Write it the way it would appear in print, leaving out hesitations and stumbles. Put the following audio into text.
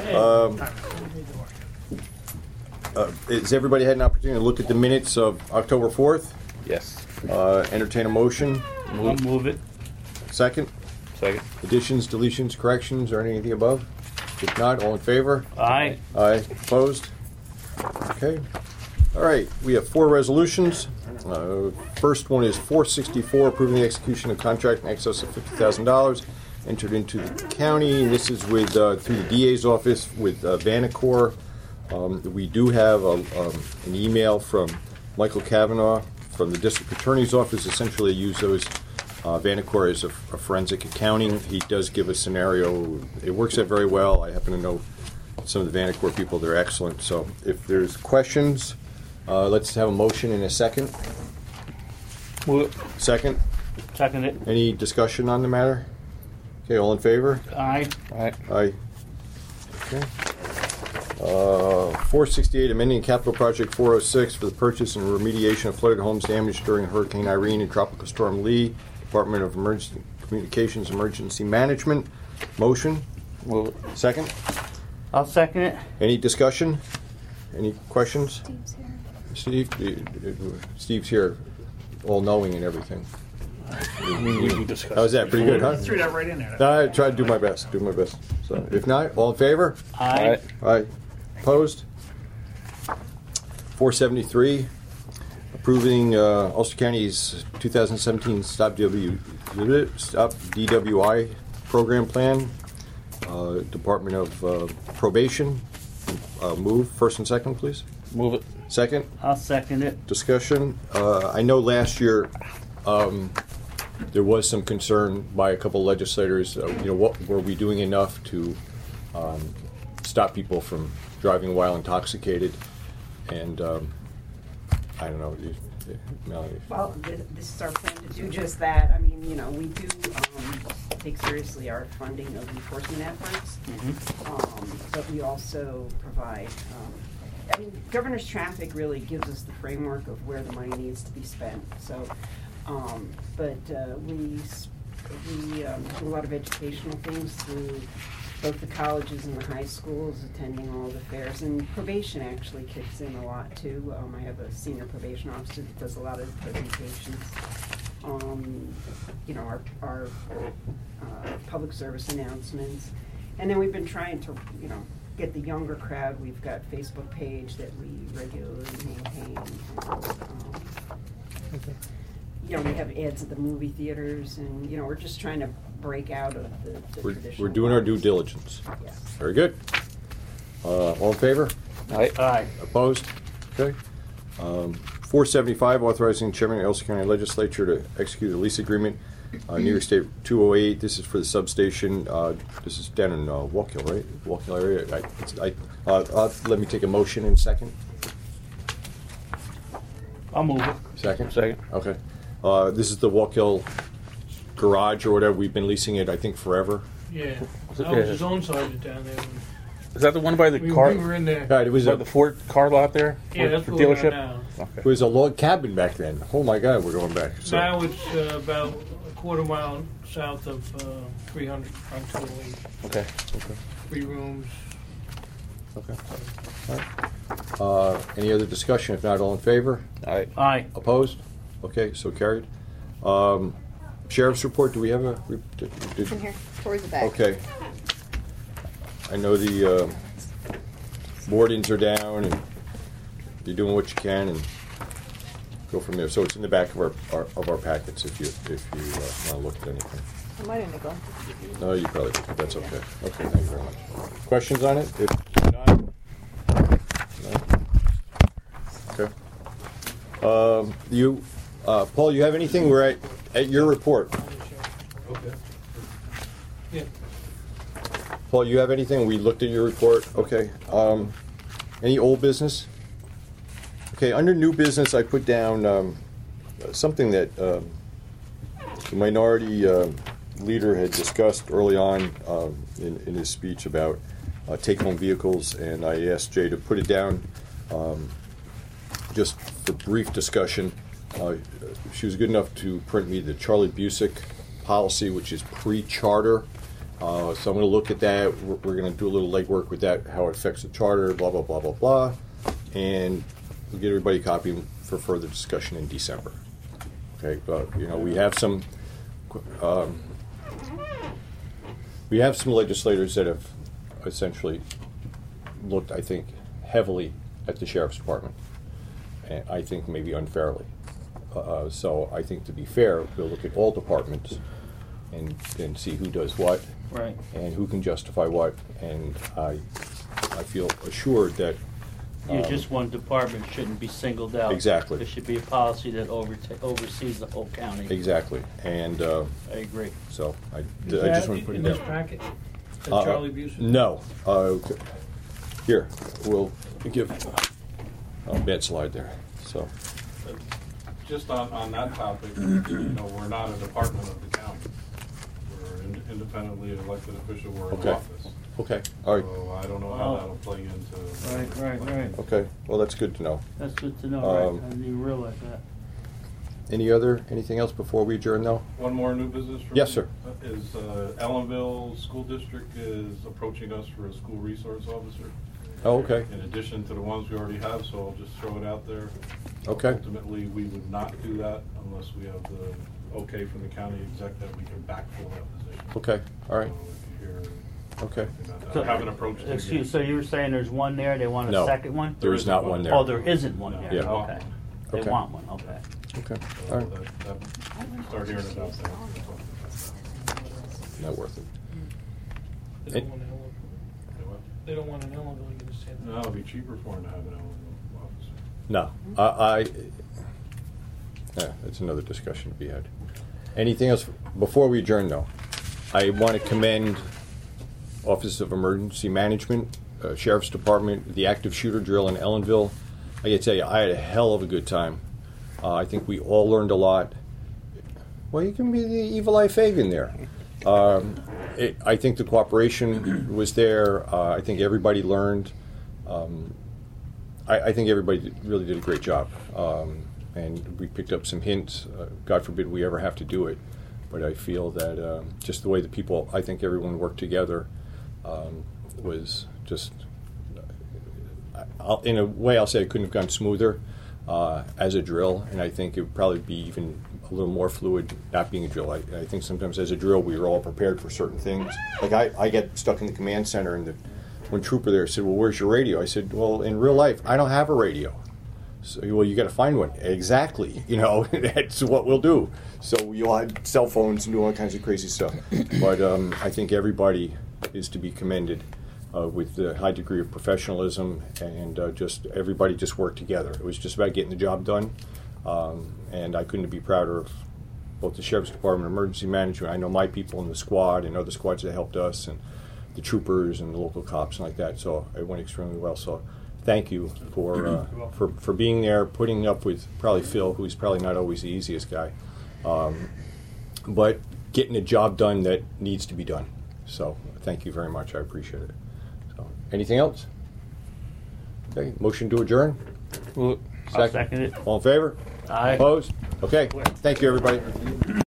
Has everybody had an opportunity to look at the minutes of October 4th? Yes. Entertain a motion. I'll move it. Second. Second. Additions, deletions, corrections, or any of the above? If not, all in favor? Aye. Aye. Opposed? Okay. All right. We have 4 resolutions. First one is 464, approving the execution of contract in excess of $50,000 entered into the county. And this is with through the DA's office with Vanacor. We do have an email from Michael Kavanaugh from the district attorney's office. Essentially, use those. Vanacor is a forensic accounting. He does give a scenario. It works out very well. I happen to know some of the Vanacor people. They're excellent. So if there's questions, let's have a motion in a second. Move it. Second. Second it. Any discussion on the matter? Okay, all in favor? Aye. Aye. Aye. Okay. 468, amending capital project 406 for the purchase and remediation of flooded homes damaged during Hurricane Irene and Tropical Storm Lee. Department of Emergency Communications Emergency Management. Motion. Move it. Second. I'll second it. Any discussion? Any questions? Steve's here. Steve's here, all knowing and everything. We discussed. How's that? Pretty good, huh? Threw that right in there. I try to do my best. So, if not, all in favor? Aye. Aye. Opposed? 473, approving Ulster County's 2017 Stop DWI program plan. Department of Probation. Move. First and second, please. Move it. Second. I'll second it. Discussion. I know last year there was some concern by a couple legislators. What were we doing enough to stop people from driving while intoxicated? And I don't know, Melanie. Well, this is our plan to do just that. I mean, we do take seriously our funding of enforcement efforts, but we also provide. Governor's Traffic really gives us the framework of where the money needs to be spent. So, but we do a lot of educational things through both the colleges and the high schools, attending all the fairs, and probation actually kicks in a lot too. I have a senior probation officer that does a lot of presentations. Our public service announcements, and then we've been trying to, get the younger crowd. We've got a Facebook page that we regularly maintain. We have ads at the movie theaters, and we're just trying to break out of the traditional. We're doing our due diligence. Yes. Very good. All in favor? Aye. Aye. Opposed? Okay. 475, authorizing Chairman of the Ulster County Legislature to execute a lease agreement. New York State 208. This is for the substation. This is down in Wallkill, right? Wallkill area. Let me take a motion in a second. I'll move it. Second? Second. Okay. This is the Wallkill garage or whatever. We've been leasing it, I think, forever. Yeah. Was it- I was his own sergeant down there. Is that the one by the We car? were in there. Right, it was By the Ford car lot there? Yeah, that's the where we're dealership. now. Okay. it was a log cabin back then. Oh my God, we're going back. So, Now it's about a quarter mile south of 300 on 208. Okay. 3 rooms. okay. All right. Any other discussion? If not, all in favor? Aye. Aye. Opposed? Okay, so carried. Sheriff's report. Do we have a? It's in here, towards the back. Okay. I know the boardings are down, and you're doing what you can, and go from there. So it's in the back of our packets if you want to look at anything. I might have nickel. No, you probably. That's okay. Okay, thank you very much. Questions on it? If not, no. Okay. Paul, you have anything? We're at your report. Okay. Yeah. Paul, you have anything? We looked at your report. Okay. Any old business? Okay, under new business, I put down something that the minority leader had discussed early on in his speech about take-home vehicles, and I asked Jay to put it down just for brief discussion. She was good enough to print me the Charlie Busick policy, which is pre-charter. So I'm going to look at that. We're going to do a little legwork with that, how it affects the charter, blah, blah, blah, blah, blah. And we'll get everybody a copy for further discussion in December. Okay, we have some legislators that have essentially looked, I think, heavily at the sheriff's department, and I think maybe unfairly. So I think, to be fair, we'll look at all departments and see who does what, Right. and who can justify what. And I feel assured that Just one department shouldn't be singled out. Exactly. There should be a policy that oversees the whole county. exactly. And I agree. so I Is just that want to put it in this down. packet that Charlie Busey? No. Here, we'll give a bad slide there. So. Just on that topic, we're not a department of the county. We're an independently elected official. We're in Okay. office. Okay. All right. So I don't know how that'll play into. Right. Okay. Well, that's good to know. That's good to know, right? Um, I didn't even realize that. Anything else before we adjourn, though? One more new business for Yes, me sir. Is Ellenville School District is approaching us for a school resource officer. Oh, okay. In addition to the ones we already have, so I'll just throw it out there. Okay. Ultimately, we would not do that unless we have the okay from the county exec that we can backfill that position. Okay. All right. So if you hear Okay. anything about that, I haven't approached it Excuse, yet. so you were saying there's one there, they want a No. second one? There is not one there. Oh, there isn't one No. there, Yeah. okay. They Okay. want one, okay. Okay. So All right. start hearing about that. Not worth it. They don't want an Ellenville. They don't want an Ellenville, you understand that? No, it'd be cheaper for them to have an Ellenville officer. No. That's another discussion to be had. Anything else before we adjourn, though? I want to commend Office of Emergency Management, Sheriff's Department, the active shooter drill in Ellenville. I got to tell you, I had a hell of a good time. I think we all learned a lot. Well, you can be the evil eye Fagin there. I think the cooperation was there. I think everybody learned. I think everybody really did a great job. And we picked up some hints. God forbid we ever have to do it. But I feel that just the way the people, I think everyone worked together was just, in a way I'll say it couldn't have gone smoother as a drill. And I think it would probably be even a little more fluid not being a drill. I think sometimes as a drill we were all prepared for certain things. Like I get stuck in the command center and one trooper there said, well, where's your radio? I said, well, in real life, I don't have a radio. So, well, you got to find one. Exactly. That's what we'll do. So we all had cell phones and do all kinds of crazy stuff. But I think everybody is to be commended with the high degree of professionalism and just everybody just worked together. It was just about getting the job done. And I couldn't be prouder of both the Sheriff's Department, Emergency Management. I know my people in the squad and other squads that helped us, and the troopers and the local cops and like that. So it went extremely well. So thank you for being there, putting up with probably Phil, who's probably not always the easiest guy, but getting a job done that needs to be done. So thank you very much. I appreciate it. So anything else? Okay. Motion to adjourn. I'll second it. All in favor? Aye. Opposed? Okay. Thank you, everybody.